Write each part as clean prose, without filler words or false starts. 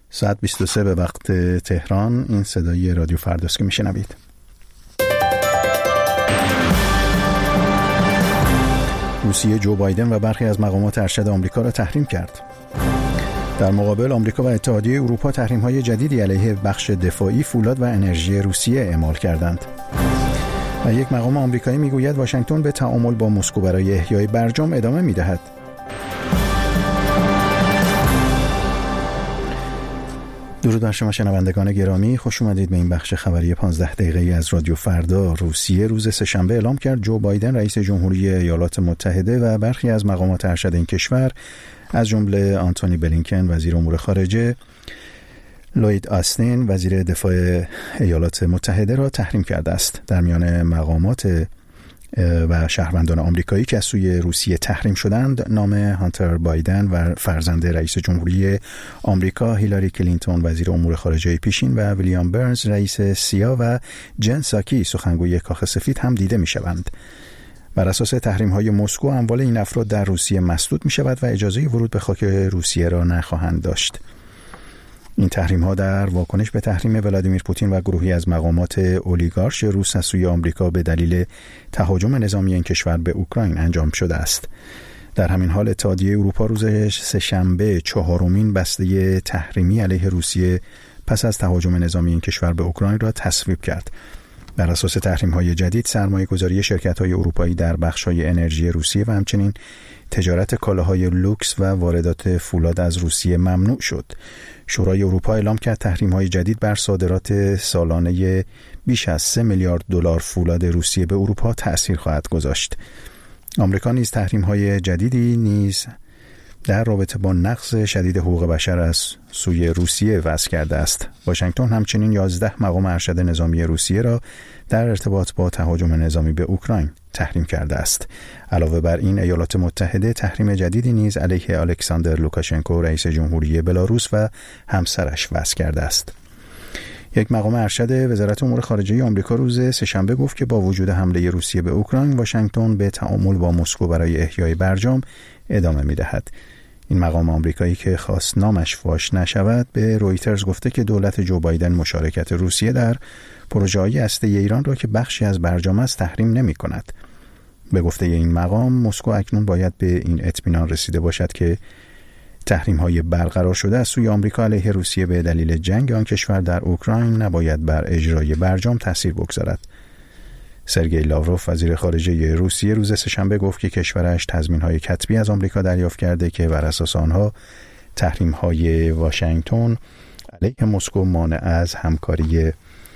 ساعت 23 به وقت تهران. این صدای رادیو فرداست که میشنوید. روسیه جو بایدن و برخی از مقامات ارشد آمریکا را تحریم کرد. در مقابل آمریکا و اتحادیه اروپا تحریم‌های جدیدی علیه بخش دفاعی، فولاد و انرژی روسیه اعمال کردند. و یک مقام آمریکایی میگوید واشنگتن به تعامل با مسکو برای احیای برجام ادامه میدهد. درود بر شما شنوندگان گرامی، خوش اومدید به این بخش خبری 15 دقیقه‌ای از رادیو فردا. روسیه روز سه‌شنبه اعلام کرد جو بایدن رئیس جمهوری ایالات متحده و برخی از مقامات ارشد این کشور از جمله آنتونی بلینکن وزیر امور خارجه، لوید آستین وزیر دفاع ایالات متحده را تحریم کرده است. در میان مقامات و شهروندان آمریکایی که از سوی روسیه تحریم شدند نام هانتر بایدن و فرزند رئیس جمهوری آمریکا هیلاری کلینتون وزیر امور خارجه پیشین و ویلیام برنز رئیس سیا و جن ساکی سخنگوی کاخ سفید هم دیده می شوند. بر اساس تحریم‌های مسکو اموال این افراد در روسیه مسدود می شود و اجازه ورود به خاک روسیه را نخواهند داشت. این تحریم‌ها در واکنش به تحریم ولادیمیر پوتین و گروهی از مقامات اولیگارش روس از سوی آمریکا به دلیل تهاجم نظامی این کشور به اوکراین انجام شده است. در همین حال اتحادیه اروپا روز سه‌شنبه چهارمین بسته تحریمی علیه روسیه پس از تهاجم نظامی این کشور به اوکراین را تصویب کرد. بر اساس تحریم‌های جدید سرمایه‌گذاری شرکت‌های اروپایی در بخش‌های انرژی روسیه و همچنین تجارت کالاهای لوکس و واردات فولاد از روسیه ممنوع شد. شورای اروپا اعلام کرد تحریم‌های جدید بر صادرات سالانه بیش از 3 میلیارد دلار فولاد روسیه به اروپا تأثیر خواهد گذاشت. آمریکا نیز تحریم‌های جدیدی نیز در رابطه با نقض شدید حقوق بشر از سوی روسیه وضع کرده است. واشنگتن همچنین 11 مقام ارشد نظامی روسیه را در ارتباط با تهاجم نظامی به اوکراین تحریم کرده است. علاوه بر این ایالات متحده تحریم جدیدی نیز علیه الکساندر لوکاشنکو رئیس جمهوری بلاروس و همسرش وضع کرده است. یک مقام ارشد وزارت امور خارجه آمریکا روز سه‌شنبه گفت که با وجود حمله روسیه به اوکراین واشنگتن به تعامل با مسکو برای احیای برجام ادامه می‌دهد. این مقام آمریکایی که خواست نامش فاش نشود به رویترز گفته که دولت جو بایدن مشارکت روسیه در پروژه‌های هسته‌ای ایران را که بخشی از برجام است تحریم نمی‌کند. به گفته این مقام مسکو اکنون باید به این اطمینان رسیده باشد که تحریم‌های برقرار شده از سوی آمریکا علیه روسیه به دلیل جنگ آن کشور در اوکراین نباید بر اجرای برجام تأثیر بگذارد. سرگئی لاوروف وزیر خارجه روسیه روز سه‌شنبه گفت که کشورش تضمین‌های کتبی از آمریکا دریافت کرده که بر اساس آنها تحریم‌های واشنگتن علیه مسکو مانع از همکاری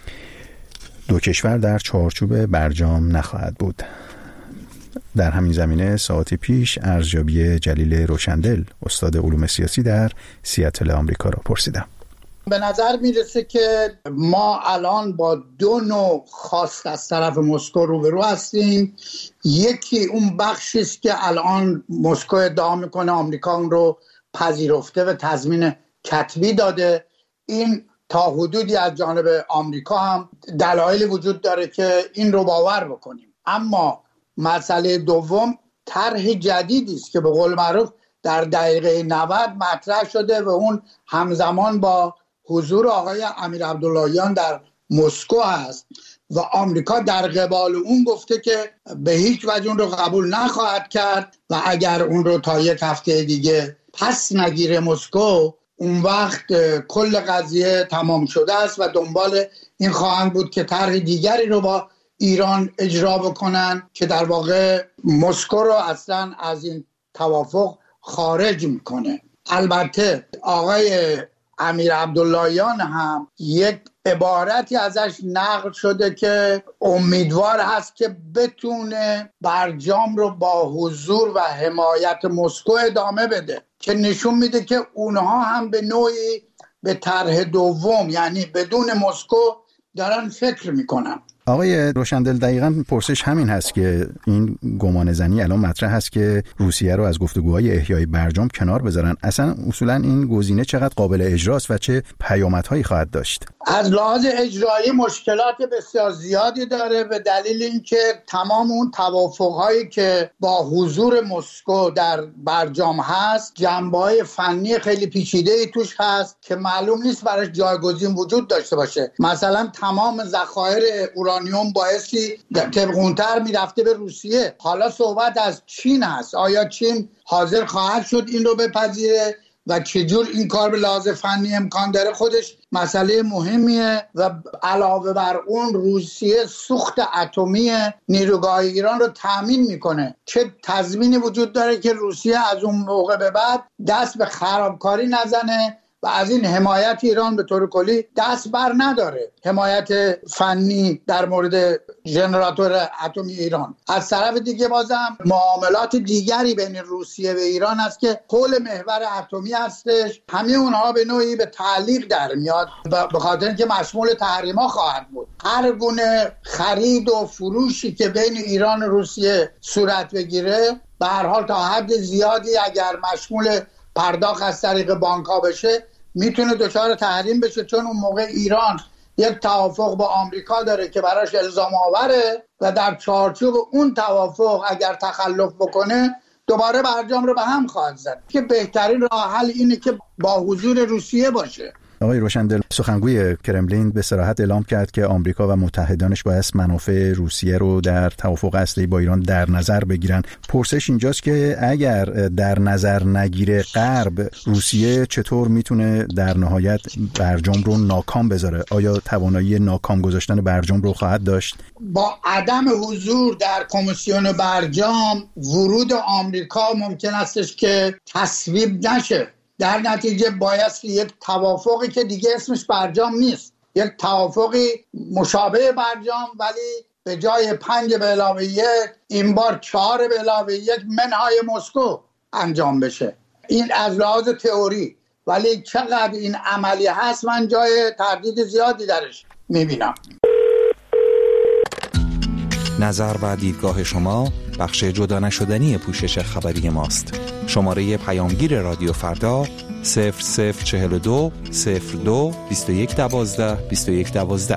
دو کشور در چارچوب برجام نخواهد بود. در همین زمینه ساعتی پیش ارزیابی جلیل روشندل استاد علوم سیاسی در سیاتل آمریکا را پرسیدم. به نظر میرسه که ما الان با دو نوع خواست از طرف مسکو روبرو هستیم. یکی اون بخشی است که الان مسکو ادعا میکنه آمریکا اون رو پذیرفته و تضمین کتبی داده. این تا حدودی از جانب آمریکا هم دلایلی وجود داره که این رو باور بکنیم. اما مسئله دوم طرح جدیدی است که به قول معروف در دقیقه 90 مطرح شده و اون همزمان با حضور آقای امیر عبداللهیان در مسکو هست و آمریکا در قبال اون گفته که به هیچ وجه اون رو قبول نخواهد کرد و اگر اون رو تا یک هفته دیگه پس نگیره مسکو اون وقت کل قضیه تمام شده است و دنبال این خواهند بود که طرح دیگری رو با ایران اجرا بکنن که در واقع مسکو رو اصلا از این توافق خارج میکنه. البته آقای امیر عبداللهیان هم یک عبارتی ازش نقل شده که امیدوار هست که بتونه برجام رو با حضور و حمایت مسکو ادامه بده که نشون میده که اونها هم به نوعی به طرح دوم یعنی بدون مسکو دارن فکر میکنن. آقای روشندل، دقیقاً پرسش همین هست که این گمان زنی الان مطرح هست که روسیه رو از گفتگوهای احیای برجام کنار بذارن. اصلا اصولاً این گزینه چقدر قابل اجراست و چه پیامدهایی خواهد داشت؟ از لحاظ اجرایی مشکلات بسیار زیادی داره، به دلیل اینکه تمام اون توافق‌هایی که با حضور مسکو در برجام هست جنبه‌های فنی خیلی پیچیده‌ای توش هست که معلوم نیست براش جایگزین وجود داشته باشه. مثلا تمام ذخایر اورانیوم بایستی طبقونتر میرفته به روسیه. حالا صحبت از چین هست. آیا چین حاضر خواهد شد این رو بپذیره و چجور این کار به لحاظ فنی امکان داره؟ خودش مسئله مهمیه. و علاوه بر اون روسیه سوخت اتمی نیروگاه ایران رو تامین میکنه. چه تضمینی وجود داره که روسیه از اون موقع به بعد دست به خرابکاری نزنه و از این حمایت ایران به طور کلی دست بر نداره، حمایت فنی در مورد ژنراتور اتمی ایران. از طرف دیگه بازم معاملات دیگری بین روسیه و ایران است که حول محور اتمی هستش، همه اونها به نوعی به تعلیق در میاد به خاطر اینکه مشمول تحریما خواهد بود. هر گونه خرید و فروشی که بین ایران و روسیه صورت بگیره به هر حال تا حد زیادی اگر مشمول پرداخت از طریق بانک‌ها بشه میتونه دچار تحریم بشه، چون اون موقع ایران یک توافق با آمریکا داره که براش الزام آوره و در چارچوب اون توافق اگر تخلف بکنه دوباره برجام رو به هم خواهد زد که بهترین راه حل اینه که با حضور روسیه باشه. آقای روشندل، سخنگوی کرملین به صراحت اعلام کرد که آمریکا و متحدانش باید منافع روسیه رو در توافق اصلی با ایران در نظر بگیرن. پرسش اینجاست که اگر در نظر نگیره غرب، روسیه چطور میتونه در نهایت برجام رو ناکام بذاره؟ آیا توانایی ناکام گذاشتن برجام رو خواهد داشت؟ با عدم حضور در کمیسیون برجام ورود آمریکا ممکن استش که تصویب نشه. در نتیجه بایستی یک توافقی که دیگه اسمش برجام نیست، یک توافقی مشابه برجام ولی به جای 5 به علاوه 1 این بار 4 به علاوه 1 منهای مسکو انجام بشه. این از لحاظ تئوری، ولی چقدر این عملی هست من جای تردید زیادی درش میبینم. نظر و دیدگاه شما بخش جدا نشدنی پوشش خبری ماست. شماره پیامگیر رادیو فردا 0042 02 21 12 21 12.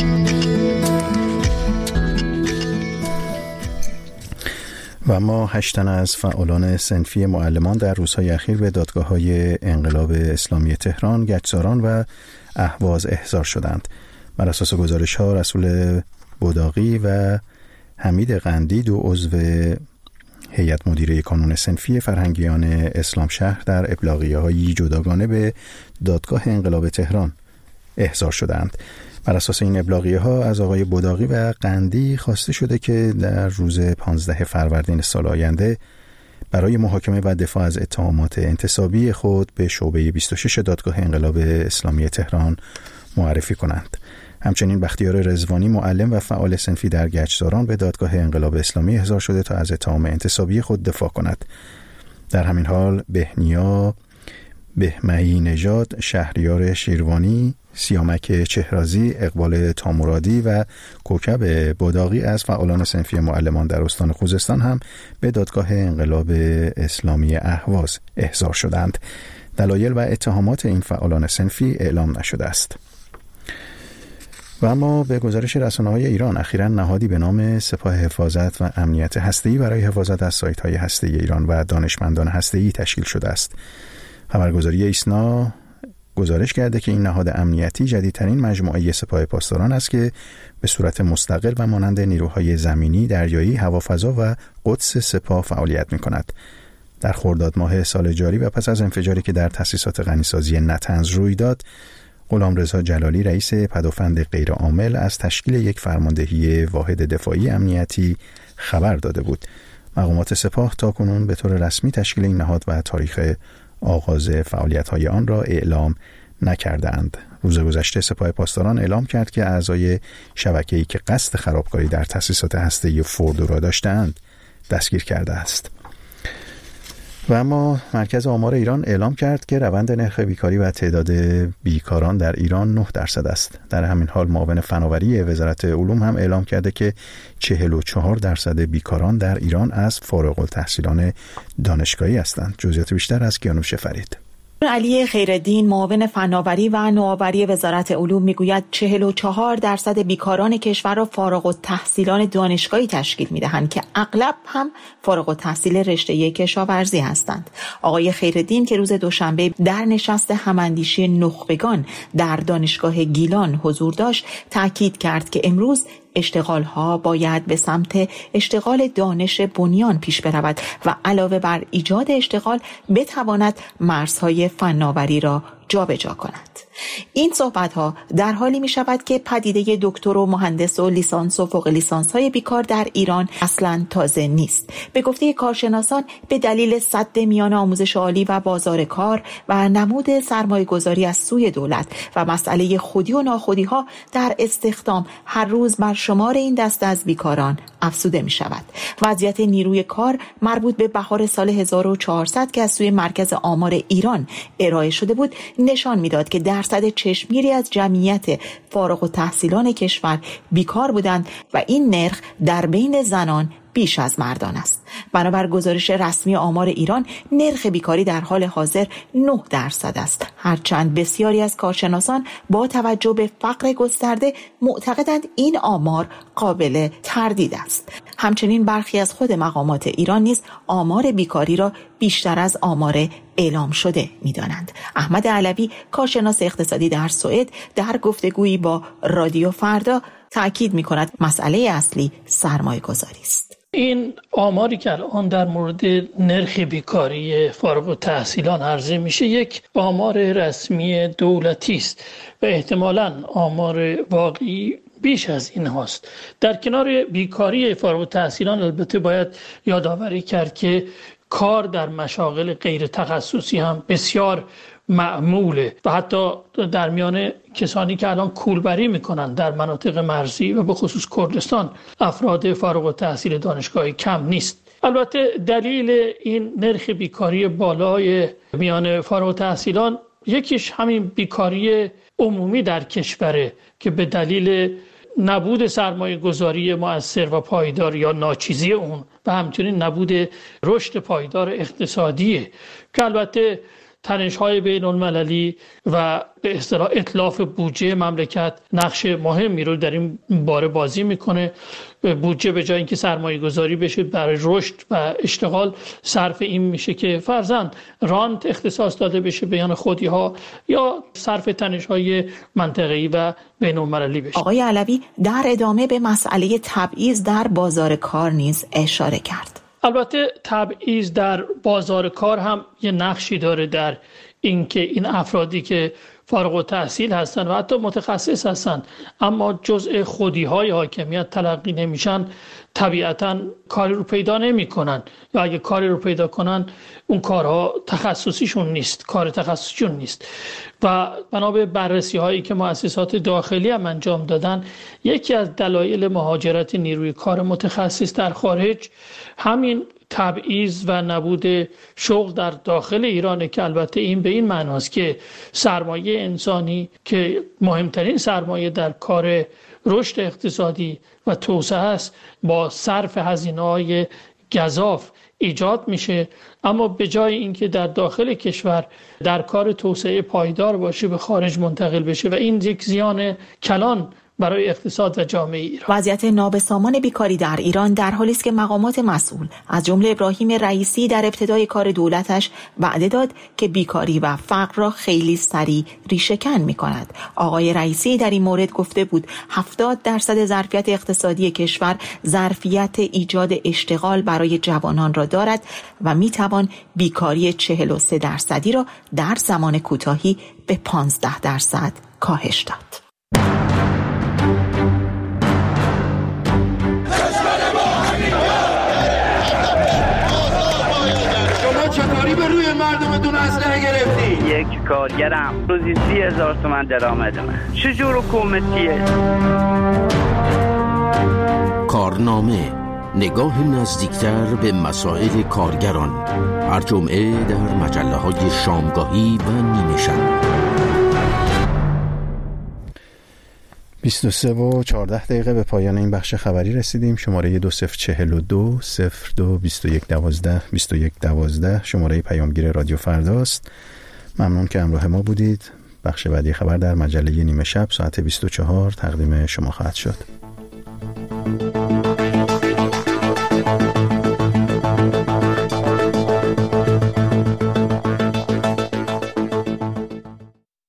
و ما 8 تن از فعالان صنفی معلمان در روزهای اخیر به دادگاه‌های انقلاب اسلامی تهران، گچساران و اهواز احضار شدند. بر اساس گزارش‌ها رسول بوداقی و حمید قندی، 2 عضو هیئت مدیره کانون صنفی فرهنگیان اسلام شهر، در ابلاغیه‌های جداگانه به دادگاه انقلاب تهران احضار شدند. بر اساس این ابلاغیه‌ها از آقای بوداقی و قندی خواسته شده که در روز 15 فروردین سال آینده برای محاکمه و دفاع از اتهامات انتصابی خود به شعبه 26 دادگاه انقلاب اسلامی تهران معرفی کنند. همچنین بختیار رضوانی، معلم و فعال صنفی در گچساران، به دادگاه انقلاب اسلامی احضار شده تا از اتهام انتصابی خود دفاع کند. در همین حال بهنیا بهمهی نژاد، شهریار شیروانی، سیامک چهرازی، اقبال تامرادی و کوکب بوداقی از فعالان صنفی معلمان در استان خوزستان هم به دادگاه انقلاب اسلامی اهواز احضار شدند. دلایل و اتهامات این فعالان صنفی اعلام نشده است. و اما به گزارش رسانه‌های ایران، اخیراً نهادی به نام سپاه حفاظت و امنیت هسته‌ای برای حفاظت از سایت‌های هسته‌ای ایران و دانشمندان هسته‌ای تشکیل شده است. خبرگزاری ایسنا گزارش کرده که این نهاد امنیتی جدیدترین مجموعه سپاه پاسداران است که به صورت مستقل و مانند نیروهای زمینی، دریایی، هوافضا و قدس سپاه فعالیت می‌کند. در خرداد ماه سال جاری و پس از انفجاری که در تأسیسات غنیسازی نطنز روی داد، غلامرضا جلالی، رئیس پدافند غیرعامل، از تشکیل یک فرماندهی واحد دفاعی امنیتی خبر داده بود. مقامات سپاه تاکنون به طور رسمی تشکیل این نهاد و تاریخ آغاز فعالیت‌های آن را اعلام نکردند. روز گذشته سپاه پاسداران اعلام کرد که اعضای شبکه‌ای که قصد خرابکاری در تأسیسات هسته‌ای فوردو را داشتند دستگیر کرده است. و اما مرکز آمار ایران اعلام کرد که روند نرخ بیکاری و تعداد بیکاران در ایران 9% است. در همین حال معاون فناوری وزارت علوم هم اعلام کرده که 44% بیکاران در ایران از فارغ التحصیلان دانشگاهی هستند. جزئیات بیشتر از کیانوش فرید. علی خیرالدین معاون فناوری و نوآوری وزارت علوم میگوید 44% بیکاران کشور را فارغ التحصیلان دانشگاهی تشکیل میدهند که اغلب هم فارغ التحصیل رشته کشاورزی هستند. آقای خیرالدین که روز دوشنبه در نشست هماندیشی نخبگان در دانشگاه گیلان حضور داشت، تاکید کرد که امروز اشتغال‌ها باید به سمت اشتغال دانش بنیان پیش برود و علاوه بر ایجاد اشتغال بتواند مرزهای فناوری را جابجا کند. این صحبت‌ها در حالی می‌شود که پدیده دکتر و مهندس و لیسانس و فوق لیسانس‌های بیکار در ایران اصلاً تازه نیست. به گفته کارشناسان به دلیل سد میان آموزش عالی و بازار کار و نمود سرمایه‌گذاری از سوی دولت و مسئله خودی و ناخودی‌ها در استخدام هر روز بر شمار این دسته از بیکاران افزوده می‌شود. وضعیت نیروی کار مربوط به بهار سال 1400 که از سوی مرکز آمار ایران ارائه شده بود نشان می‌داد که درصد چشمگیری از جمعیت فارغ التحصیلان کشور بیکار بودند و این نرخ در بین زنان بیش از مردان است. بنابر گزارش رسمی آمار ایران، نرخ بیکاری در حال حاضر 9% است. هرچند بسیاری از کارشناسان با توجه به فقر گسترده معتقدند این آمار قابل تردید است. همچنین برخی از خود مقامات ایران نیز آمار بیکاری را بیشتر از آمار اعلام شده می‌دانند. احمد علوی، کارشناس اقتصادی در سوئد، در گفتگویی با رادیو فردا تأکید می‌کند مسئله اصلی سرمایه‌گذاری است. این آماری که الان در مورد نرخ بیکاری فارغ التحصیلان عرضه میشه یک آمار رسمی دولتی است و احتمالاً آمار واقعی بیش از این هاست. در کنار بیکاری فارغ التحصیلان البته باید یادآوری کرد که کار در مشاغل غیر تخصصی هم بسیار معموله و حتی در میان کسانی که الان کولبری میکنن در مناطق مرزی و به خصوص کردستان افراد فارغ التحصیل دانشگاهی کم نیست. البته دلیل این نرخ بیکاری بالای میان فارغ التحصیلان یکیش همین بیکاری عمومی در کشوره که به دلیل نبود سرمایه گذاری مؤثر و پایدار یا ناچیزی اون و همچنین نبود رشد پایدار اقتصادیه که البته تنش‌های بین‌المللی و به اصطلاح اتلاف بودجه مملکت نقش مهمی رو در این باره بازی میکنه. بودجه به جای اینکه سرمایه گذاری بشه برای رشد و اشتغال صرف این میشه که فرضاً رانت اختصاص داده بشه بیان خودی‌ها یا صرف تنش‌های منطقه‌ای و بین‌المللی بشه. آقای علوی در ادامه به مسئله تبعیض در بازار کار نیز اشاره کرد. البته تبعیض در بازار کار هم یه نقشی داره در اینکه این افرادی که فارغ التحصیل هستن و حتی متخصص هستن اما جزء خودی‌های حاکمیت تلقی نمیشن طبیعتاً کاری رو پیدا نمی‌کنن یا اگه کاری رو پیدا کنن اون کارها تخصصیشون نیست، کار تخصصیشون نیست. و بنا به بررسی‌هایی که مؤسسات داخلی هم انجام دادن یکی از دلایل مهاجرت نیروی کار متخصص در خارج همین تبعیض و نبود شغل در داخل ایرانه که البته این به این معناست که سرمایه انسانی که مهمترین سرمایه در کار رشد اقتصادی و توسعه است با صرف هزینه‌های گزاف ایجاد میشه، اما به جای اینکه در داخل کشور در کار توسعه پایدار باشه به خارج منتقل بشه و این یک زیان کلان برای اقتصاد و جامعه ایران. وضعیت نابسامان بیکاری در ایران در حالی است که مقامات مسئول از جمله ابراهیم رئیسی در ابتدای کار دولتش وعده داد که بیکاری و فقر را خیلی سریع ریشه‌کن می‌کند. آقای رئیسی در این مورد گفته بود 70% ظرفیت اقتصادی کشور ظرفیت ایجاد اشتغال برای جوانان را دارد و می‌توان بیکاری 43% را در زمان کوتاهی به 15% کاهش داد. به روی مردم دون اسلحه گرفتی؟ یک کارگرم روزی 30,000 تومان درآمدمه. چجور حکومتیه؟ کارنامه نگاه نزدیکتر به مسائل کارگران، هر جمعه در مجله‌های شامگاهی و نیمه شب. 23:14 به پایان این بخش خبری رسیدیم. شماره 2042 02 2112 2112 شماره پیامگیر رادیو فرداست. ممنون که همراه ما بودید. بخش بعدی خبر در مجله نیمه شب ساعت 24 تقدیم شما خواهد شد.